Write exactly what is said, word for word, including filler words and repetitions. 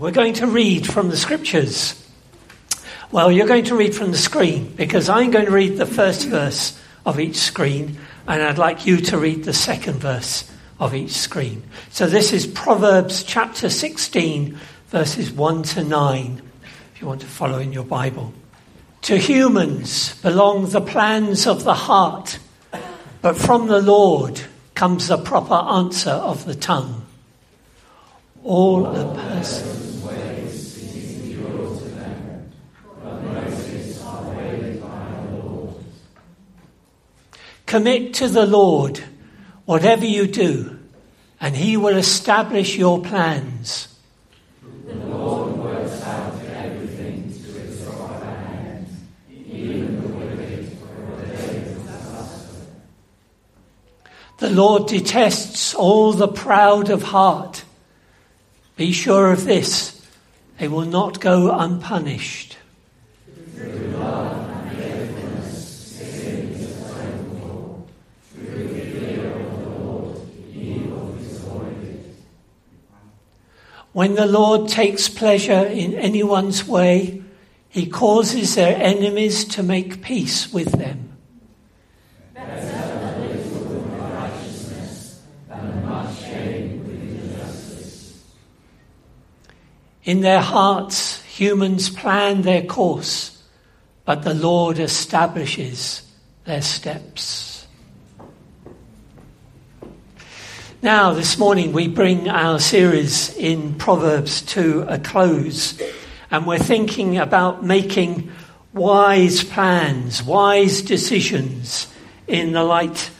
We're going to read from the scriptures. Well, you're going to read from the screen because I'm going to read the first verse of each screen and I'd like you to read the second verse of each screen. So this is Proverbs chapter sixteen, verses one to nine, if you want to follow in your Bible. To humans belong the plans of the heart, but from the Lord comes the proper answer of the tongue. All a person's ways seem pure to them, but motives are weighed by the Lord. Commit to the Lord whatever you do, and he will establish your plans. The Lord works out everything to its proper end, even the wicked for a day of disaster. The Lord detests all the proud of heart. Be sure of this, they will not go unpunished. Through love and faithfulness, sin is atoned for. Through the fear of the Lord, evil is avoided. When the Lord takes pleasure in anyone's way, he causes their enemies to make peace with them. In their hearts, humans plan their course, but the Lord establishes their steps. Now, this morning we bring our series in Proverbs to a close, and we're thinking about making wise plans, wise decisions in the light